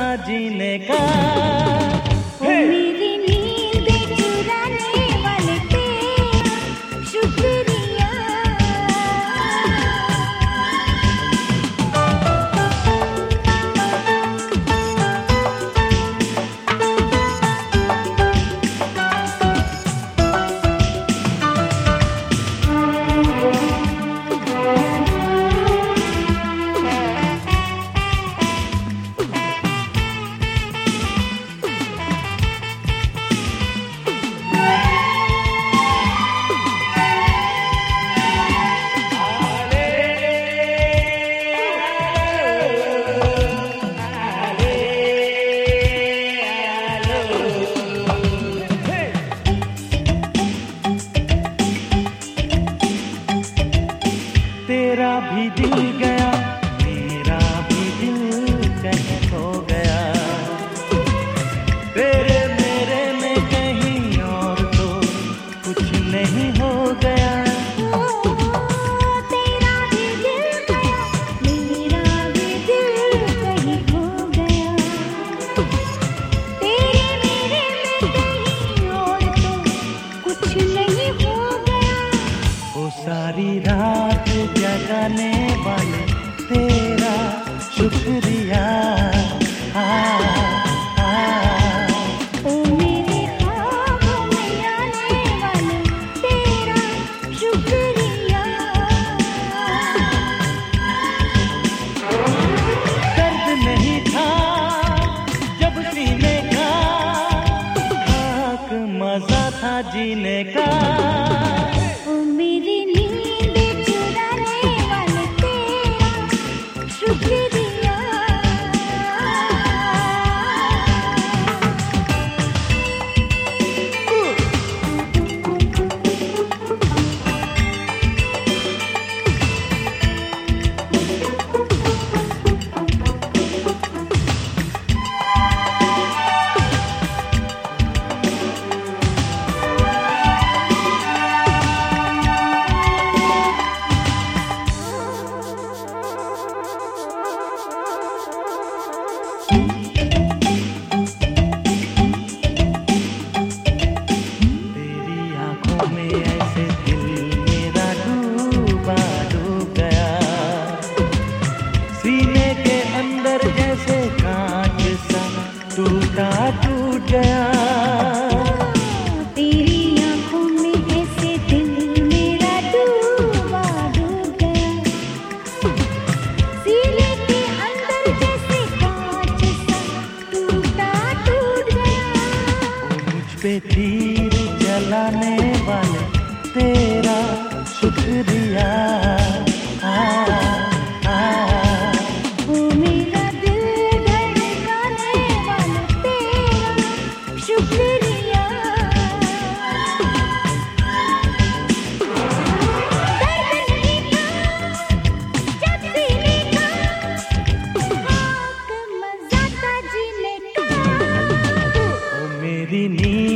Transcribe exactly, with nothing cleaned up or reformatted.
था जीने का। ओ मेरी नींद चुराने वाले तेरा शुक्रिया। तेरा भी दिल गया, मेरा भी दिल कहीं खो गया। तेरे मेरे में कहीं और तो कुछ नहीं हो गया। ओ, तेरा भी दिल गया, मेरा भी दिल कहीं खो गया। तेरे मेरे में कहीं और तो कुछ नहीं हो गया। वो सारी रात जगाने वाले तेरा शुक्रिया। आ, आ, ओ मेरे ख्वाबों में आने वाले तेरा शुक्रिया। दर्द नहीं था जब सीने का, खाक मजा था जीने का। ओ मेरी नींद चुराने वाले तेरा शुक्रिया। तेरी आंखों में ऐसे दिल मेरा डूबा डूब गया। सीने के अंदर जैसे कांच सा टूटा टूट गया। तेरी आंखों में ऐसे दिल मेरा डूबा डूब गया। सीने के अंदर जैसे कांच सा टूटा टूट गया। मुझ पे तीर जलाने वाले तेरा शुक्रिया। आ, आ, ओ मेरा दिल धड़काने वाले तेरा शुक्रिया। दर्द नहीं था जब सीने का, खाक मजा था जीने का। ओ मेरी नींद